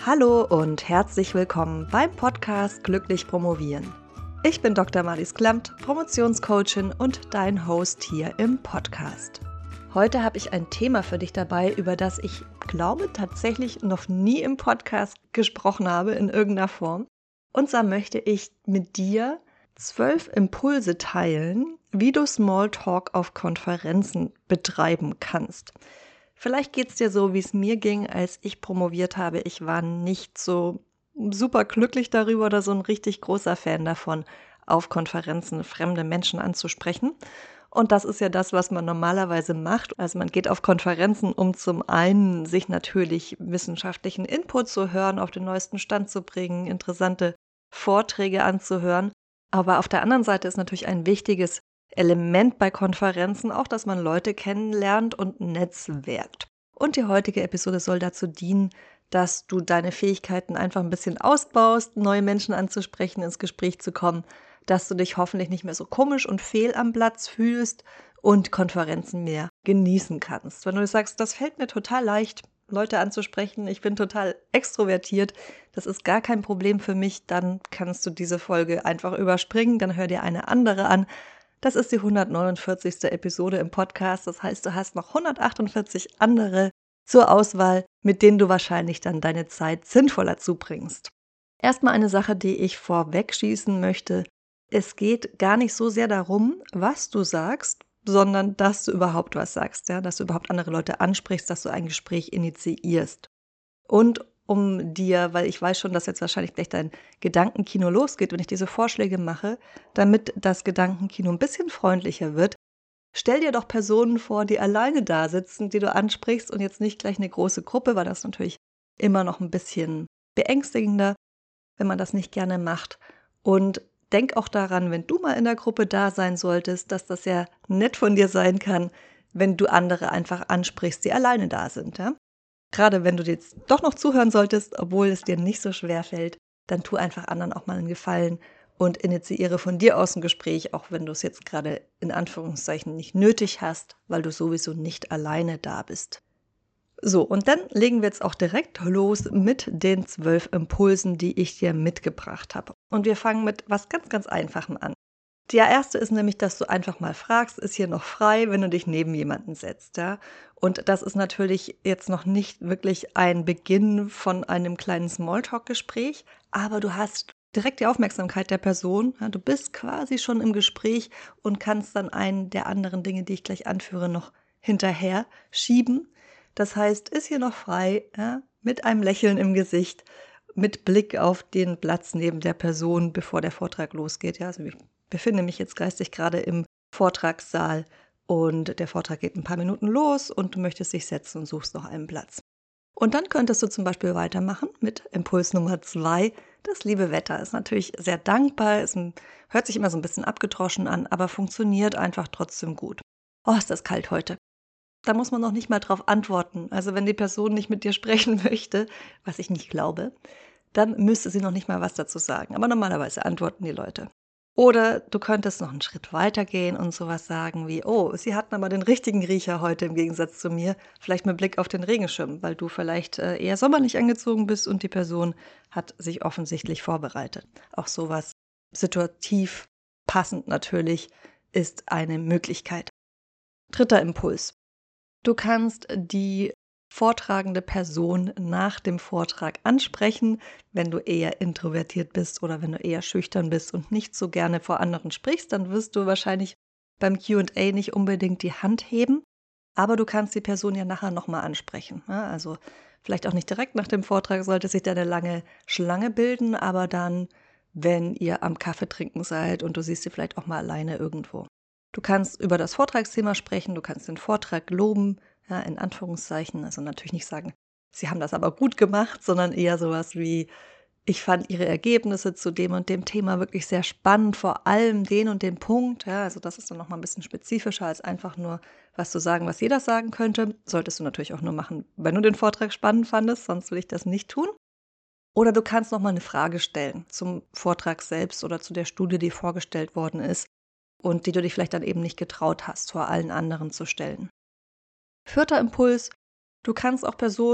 Hallo und herzlich willkommen beim Podcast Glücklich Promovieren. Ich bin Dr. Marlies Klamt, Promotionscoachin und dein Host hier im Podcast. Heute habe ich ein Thema für dich dabei, über das ich glaube tatsächlich noch nie im Podcast gesprochen habe in irgendeiner Form. Und zwar möchte ich mit dir 12 Impulse teilen, wie du Smalltalk auf Konferenzen betreiben kannst. Vielleicht geht es dir so, wie es mir ging, als ich promoviert habe. Ich war nicht so super glücklich darüber oder so ein richtig großer Fan davon, auf Konferenzen fremde Menschen anzusprechen. Und das ist ja das, was man normalerweise macht. Also man geht auf Konferenzen, um zum einen sich natürlich wissenschaftlichen Input zu hören, auf den neuesten Stand zu bringen, interessante Vorträge anzuhören. Aber auf der anderen Seite ist natürlich ein wichtiges Element bei Konferenzen auch, dass man Leute kennenlernt und netzwerkt. Und die heutige Episode soll dazu dienen, dass du deine Fähigkeiten einfach ein bisschen ausbaust, neue Menschen anzusprechen, ins Gespräch zu kommen, dass du dich hoffentlich nicht mehr so komisch und fehl am Platz fühlst und Konferenzen mehr genießen kannst. Wenn du sagst, das fällt mir total leicht, Leute anzusprechen, ich bin total extrovertiert, das ist gar kein Problem für mich, dann kannst du diese Folge einfach überspringen, dann hör dir eine andere an. Das ist die 149. Episode im Podcast, das heißt, du hast noch 148 andere zur Auswahl, mit denen du wahrscheinlich dann deine Zeit sinnvoller zubringst. Erstmal eine Sache, die ich vorweg schießen möchte. Es geht gar nicht so sehr darum, was du sagst, sondern dass du überhaupt was sagst, ja, dass du überhaupt andere Leute ansprichst, dass du ein Gespräch initiierst. Und um dir, weil ich weiß schon, dass jetzt wahrscheinlich gleich dein Gedankenkino losgeht, wenn ich diese Vorschläge mache, damit das Gedankenkino ein bisschen freundlicher wird, stell dir doch Personen vor, die alleine da sitzen, die du ansprichst und jetzt nicht gleich eine große Gruppe, weil das natürlich immer noch ein bisschen beängstigender, wenn man das nicht gerne macht. Und denk auch daran, wenn du mal in der Gruppe da sein solltest, dass das ja nett von dir sein kann, wenn du andere einfach ansprichst, die alleine da sind. Ja? Gerade wenn du jetzt doch noch zuhören solltest, obwohl es dir nicht so schwer fällt, dann tu einfach anderen auch mal einen Gefallen und initiiere von dir aus ein Gespräch, auch wenn du es jetzt gerade in Anführungszeichen nicht nötig hast, weil du sowieso nicht alleine da bist. So, und dann legen wir jetzt auch direkt los mit den 12 Impulsen, die ich dir mitgebracht habe. Und wir fangen mit was ganz, ganz Einfachem an. Der erste ist nämlich, dass du einfach mal fragst, ist hier noch frei, wenn du dich neben jemanden setzt, ja? Und das ist natürlich jetzt noch nicht wirklich ein Beginn von einem kleinen Smalltalk-Gespräch, aber du hast direkt die Aufmerksamkeit der Person, ja? Du bist quasi schon im Gespräch und kannst dann einen der anderen Dinge, die ich gleich anführe, noch hinterher schieben. Das heißt, ist hier noch frei, ja? Mit einem Lächeln im Gesicht, mit Blick auf den Platz neben der Person, bevor der Vortrag losgeht, ja? Also ich befinde mich jetzt geistig gerade im Vortragssaal und der Vortrag geht ein paar Minuten los und du möchtest dich setzen und suchst noch einen Platz. Und dann könntest du zum Beispiel weitermachen mit Impuls Nummer 2. Das liebe Wetter ist natürlich sehr dankbar, hört sich immer so ein bisschen abgedroschen an, aber funktioniert einfach trotzdem gut. Oh, ist das kalt heute. Da muss man noch nicht mal drauf antworten. Also wenn die Person nicht mit dir sprechen möchte, was ich nicht glaube, dann müsste sie noch nicht mal was dazu sagen. Aber normalerweise antworten die Leute. Oder du könntest noch einen Schritt weiter gehen und sowas sagen wie, oh, sie hatten aber den richtigen Riecher heute im Gegensatz zu mir, vielleicht mit Blick auf den Regenschirm, weil du vielleicht eher sommerlich angezogen bist und die Person hat sich offensichtlich vorbereitet. Auch sowas situativ passend natürlich ist eine Möglichkeit. Dritter Impuls. Du kannst die vortragende Person nach dem Vortrag ansprechen, wenn du eher introvertiert bist oder wenn du eher schüchtern bist und nicht so gerne vor anderen sprichst, dann wirst du wahrscheinlich beim Q&A nicht unbedingt die Hand heben, aber du kannst die Person ja nachher nochmal ansprechen. Ja, also vielleicht auch nicht direkt nach dem Vortrag, sollte sich da eine lange Schlange bilden, aber dann, wenn ihr am Kaffee trinken seid und du siehst sie vielleicht auch mal alleine irgendwo. Du kannst über das Vortragsthema sprechen, du kannst den Vortrag loben, ja, in Anführungszeichen, also natürlich nicht sagen, sie haben das aber gut gemacht, sondern eher sowas wie, ich fand ihre Ergebnisse zu dem und dem Thema wirklich sehr spannend, vor allem den und den Punkt, ja, also das ist dann nochmal ein bisschen spezifischer als einfach nur was zu sagen, was jeder sagen könnte. Solltest du natürlich auch nur machen, wenn du den Vortrag spannend fandest, sonst will ich das nicht tun. Oder du kannst nochmal eine Frage stellen zum Vortrag selbst oder zu der Studie, die vorgestellt worden ist und die du dich vielleicht dann eben nicht getraut hast, vor allen anderen zu stellen. Vierter Impuls, du kannst auch Personen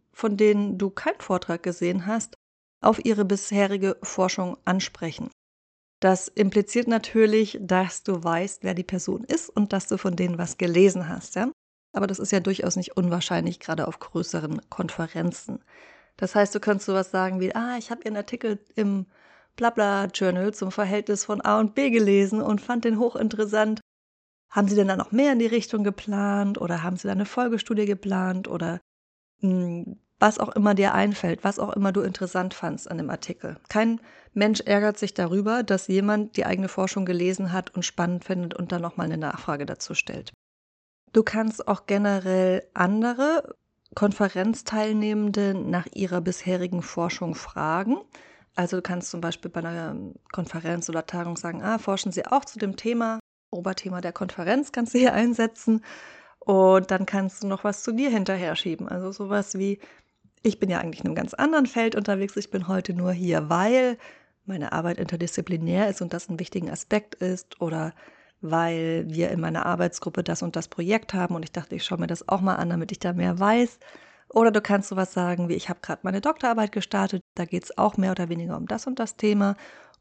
von denen du keinen Vortrag gesehen hast, auf ihre bisherige Forschung ansprechen. Das impliziert natürlich, dass du weißt, wer die Person ist und dass du von denen was gelesen hast, ja? Aber das ist ja durchaus nicht unwahrscheinlich, gerade auf größeren Konferenzen. Das heißt, du könntest sowas sagen wie, ich habe Ihren Artikel im Blabla-Journal zum Verhältnis von A und B gelesen und fand den hochinteressant. Haben Sie denn da noch mehr in die Richtung geplant oder haben Sie da eine Folgestudie geplant oder was auch immer dir einfällt, was auch immer du interessant fandst an dem Artikel. Kein Mensch ärgert sich darüber, dass jemand die eigene Forschung gelesen hat und spannend findet und dann nochmal eine Nachfrage dazu stellt. Du kannst auch generell andere Konferenzteilnehmende nach ihrer bisherigen Forschung fragen. Also du kannst zum Beispiel bei einer Konferenz oder Tagung sagen, forschen Sie auch zu dem Thema, Oberthema der Konferenz kannst du hier einsetzen und dann kannst du noch was zu dir hinterher schieben. Also sowas wie, ich bin ja eigentlich in einem ganz anderen Feld unterwegs, ich bin heute nur hier, weil meine Arbeit interdisziplinär ist und das ein wichtiger Aspekt ist oder weil wir in meiner Arbeitsgruppe das und das Projekt haben und ich dachte, ich schaue mir das auch mal an, damit ich da mehr weiß. Oder du kannst sowas sagen wie, ich habe gerade meine Doktorarbeit gestartet, da geht es auch mehr oder weniger um das und das Thema.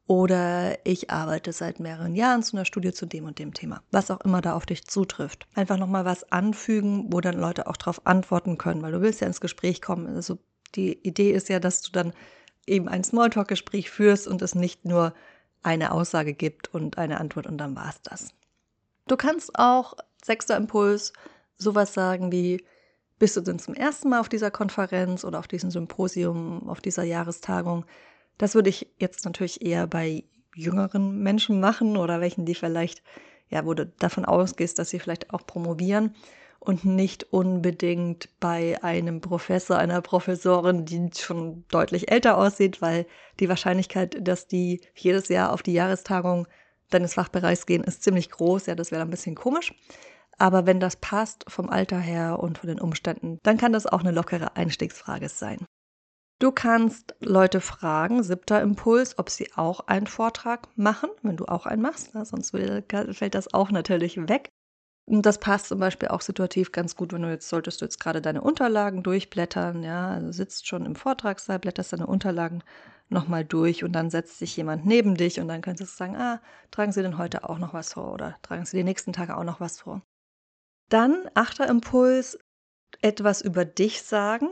Oder ich arbeite seit mehreren Jahren zu einer Studie zu dem und dem Thema. Was auch immer da auf dich zutrifft. Einfach nochmal was anfügen, wo dann Leute auch darauf antworten können, weil du willst ja ins Gespräch kommen. Also die Idee ist ja, dass du dann eben ein Smalltalk-Gespräch führst und es nicht nur eine Aussage gibt und eine Antwort und dann war es das. Du kannst auch, 6. Impuls, sowas sagen wie, bist du denn zum ersten Mal auf dieser Konferenz oder auf diesem Symposium, auf dieser Jahrestagung? Das würde ich jetzt natürlich eher bei jüngeren Menschen machen oder welchen, die vielleicht, wo du davon ausgehst, dass sie vielleicht auch promovieren und nicht unbedingt bei einem Professor, einer Professorin, die schon deutlich älter aussieht, weil die Wahrscheinlichkeit, dass die jedes Jahr auf die Jahrestagung deines Fachbereichs gehen, ist ziemlich groß. Ja, das wäre ein bisschen komisch. Aber wenn das passt vom Alter her und von den Umständen, dann kann das auch eine lockere Einstiegsfrage sein. Du kannst Leute fragen, 7. Impuls, ob sie auch einen Vortrag machen, wenn du auch einen machst. Sonst fällt das auch natürlich weg. Und das passt zum Beispiel auch situativ ganz gut, wenn solltest du jetzt gerade deine Unterlagen durchblättern, also sitzt schon im Vortragssaal, blätterst deine Unterlagen nochmal durch und dann setzt sich jemand neben dich und dann könntest du sagen, tragen Sie denn heute auch noch was vor oder tragen Sie die nächsten Tage auch noch was vor. Dann 8. Impuls, etwas über dich sagen.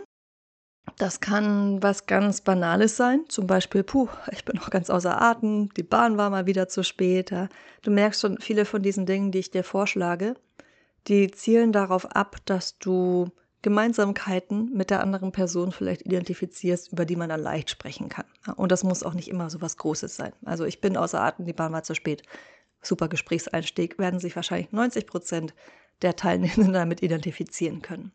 Das kann was ganz Banales sein, zum Beispiel, ich bin noch ganz außer Atem, die Bahn war mal wieder zu spät. Ja. Du merkst schon, viele von diesen Dingen, die ich dir vorschlage, die zielen darauf ab, dass du Gemeinsamkeiten mit der anderen Person vielleicht identifizierst, über die man dann leicht sprechen kann. Ja, und das muss auch nicht immer so was Großes sein. Also ich bin außer Atem, die Bahn war zu spät. Super Gesprächseinstieg, werden sich wahrscheinlich 90% der Teilnehmenden damit identifizieren können.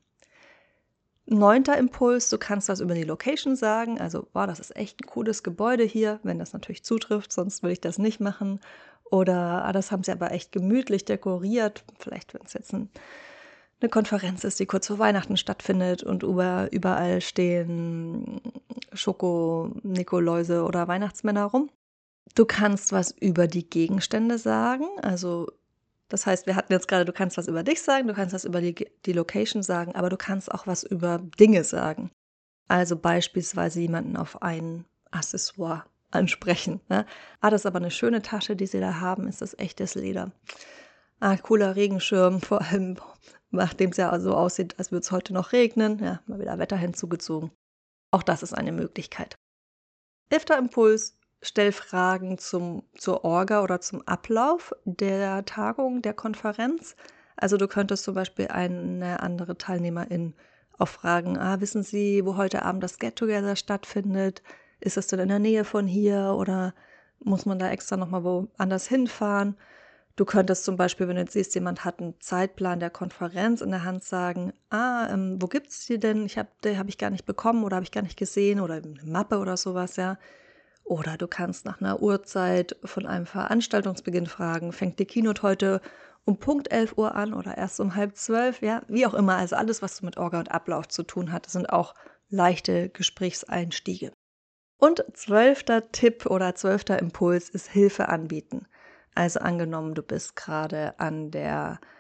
9. Impuls, du kannst was über die Location sagen, also, das ist echt ein cooles Gebäude hier, wenn das natürlich zutrifft, sonst würde ich das nicht machen. Oder, das haben sie aber echt gemütlich dekoriert, vielleicht wenn es jetzt eine Konferenz ist, die kurz vor Weihnachten stattfindet und überall stehen Schoko-Nikoläuse oder Weihnachtsmänner rum. Du kannst was über die Gegenstände sagen, also das heißt, wir hatten jetzt gerade, du kannst was über dich sagen, du kannst was über die Location sagen, aber du kannst auch was über Dinge sagen. Also beispielsweise jemanden auf ein Accessoire ansprechen. Ne? Das ist aber eine schöne Tasche, die sie da haben, ist das echtes Leder. Cooler Regenschirm, vor allem nachdem es ja so aussieht, als würde es heute noch regnen. Ja, mal wieder Wetter hinzugezogen. Auch das ist eine Möglichkeit. 11. Impuls. Stell Fragen zur Orga oder zum Ablauf der Tagung, der Konferenz. Also du könntest zum Beispiel eine andere Teilnehmerin auch fragen, wissen Sie, wo heute Abend das Get-Together stattfindet? Ist das denn in der Nähe von hier oder muss man da extra nochmal woanders hinfahren? Du könntest zum Beispiel, wenn du jetzt siehst, jemand hat einen Zeitplan der Konferenz in der Hand, sagen, wo gibt's die denn? Die habe ich gar nicht bekommen oder habe ich gar nicht gesehen oder eine Mappe oder sowas, ja. Oder du kannst nach einer Uhrzeit von einem Veranstaltungsbeginn fragen, fängt die Keynote heute um Punkt 11 Uhr an oder erst um 11:30, ja, wie auch immer. Also alles, was mit Orga und Ablauf zu tun hat, sind auch leichte Gesprächseinstiege. Und 12. Tipp oder 12. Impuls ist Hilfe anbieten. Also angenommen, du bist gerade an der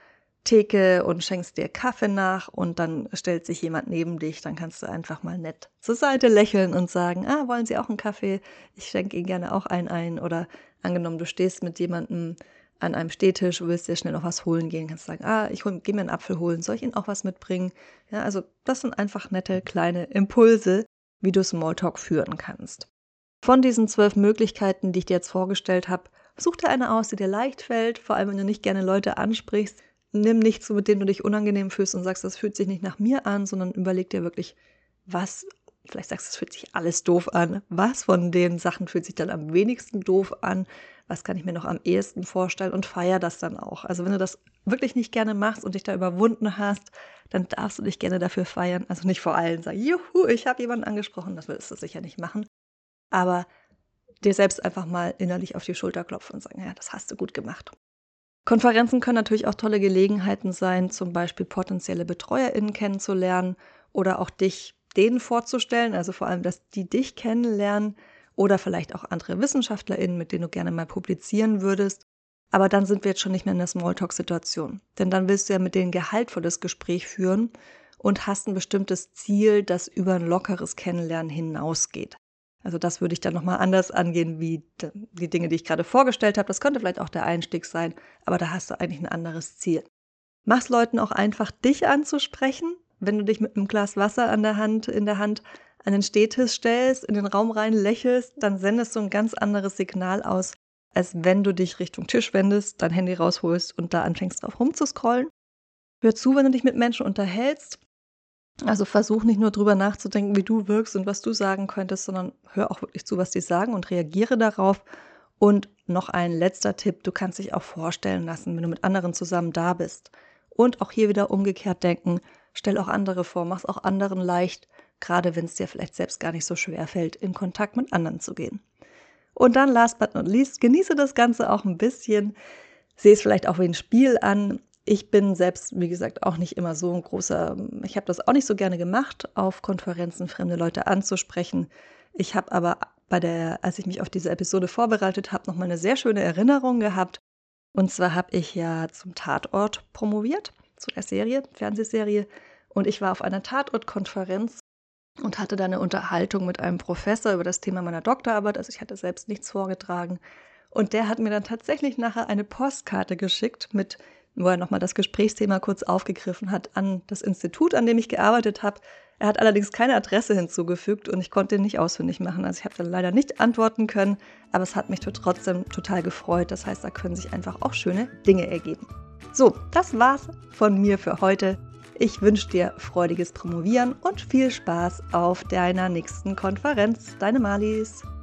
Theke und schenkst dir Kaffee nach und dann stellt sich jemand neben dich, dann kannst du einfach mal nett zur Seite lächeln und sagen, wollen Sie auch einen Kaffee? Ich schenke Ihnen gerne auch einen ein. Oder angenommen, du stehst mit jemandem an einem Stehtisch und willst dir schnell noch was holen gehen, kannst sagen, geh mir einen Apfel holen, soll ich Ihnen auch was mitbringen? Ja, also das sind einfach nette kleine Impulse, wie du Smalltalk führen kannst. Von diesen 12 Möglichkeiten, die ich dir jetzt vorgestellt habe, such dir eine aus, die dir leicht fällt, vor allem wenn du nicht gerne Leute ansprichst. Nimm nichts, mit dem du dich unangenehm fühlst und sagst, das fühlt sich nicht nach mir an, sondern überleg dir wirklich, vielleicht sagst du, es fühlt sich alles doof an. Was von den Sachen fühlt sich dann am wenigsten doof an? Was kann ich mir noch am ehesten vorstellen? Und feier das dann auch. Also wenn du das wirklich nicht gerne machst und dich da überwunden hast, dann darfst du dich gerne dafür feiern. Also nicht vor allen sagen, juhu, ich habe jemanden angesprochen, das würdest du sicher nicht machen. Aber dir selbst einfach mal innerlich auf die Schulter klopfen und sagen, ja, das hast du gut gemacht. Konferenzen können natürlich auch tolle Gelegenheiten sein, zum Beispiel potenzielle BetreuerInnen kennenzulernen oder auch denen vorzustellen, also vor allem, dass die dich kennenlernen oder vielleicht auch andere WissenschaftlerInnen, mit denen du gerne mal publizieren würdest. Aber dann sind wir jetzt schon nicht mehr in der Smalltalk-Situation, denn dann willst du ja mit denen gehaltvolles Gespräch führen und hast ein bestimmtes Ziel, das über ein lockeres Kennenlernen hinausgeht. Also das würde ich dann nochmal anders angehen, wie die Dinge, die ich gerade vorgestellt habe. Das könnte vielleicht auch der Einstieg sein, aber da hast du eigentlich ein anderes Ziel. Mach's Leuten auch einfach, dich anzusprechen. Wenn du dich mit einem Glas Wasser in der Hand an den Stehtisch stellst, in den Raum rein lächelst, dann sendest du ein ganz anderes Signal aus, als wenn du dich Richtung Tisch wendest, dein Handy rausholst und da anfängst drauf rumzuscrollen. Hör zu, wenn du dich mit Menschen unterhältst. Also versuch nicht nur drüber nachzudenken, wie du wirkst und was du sagen könntest, sondern hör auch wirklich zu, was die sagen und reagiere darauf. Und noch ein letzter Tipp, du kannst dich auch vorstellen lassen, wenn du mit anderen zusammen da bist. Und auch hier wieder umgekehrt denken, stell auch andere vor, mach's auch anderen leicht, gerade wenn es dir vielleicht selbst gar nicht so schwer fällt, in Kontakt mit anderen zu gehen. Und dann last but not least, genieße das Ganze auch ein bisschen, sehe es vielleicht auch wie ein Spiel an. Ich bin selbst, wie gesagt, auch nicht immer so ein großer, ich habe das auch nicht so gerne gemacht, auf Konferenzen fremde Leute anzusprechen. Ich habe aber als ich mich auf diese Episode vorbereitet habe, nochmal eine sehr schöne Erinnerung gehabt. Und zwar habe ich ja zum Tatort promoviert, zu der Fernsehserie. Und ich war auf einer Tatortkonferenz und hatte da eine Unterhaltung mit einem Professor über das Thema meiner Doktorarbeit. Also ich hatte selbst nichts vorgetragen. Und der hat mir dann tatsächlich nachher eine Postkarte geschickt, wo er nochmal das Gesprächsthema kurz aufgegriffen hat an das Institut, an dem ich gearbeitet habe. Er hat allerdings keine Adresse hinzugefügt und ich konnte ihn nicht ausfindig machen. Also ich habe dann leider nicht antworten können, aber es hat mich trotzdem total gefreut. Das heißt, da können sich einfach auch schöne Dinge ergeben. So, das war's von mir für heute. Ich wünsche dir freudiges Promovieren und viel Spaß auf deiner nächsten Konferenz. Deine Marlies.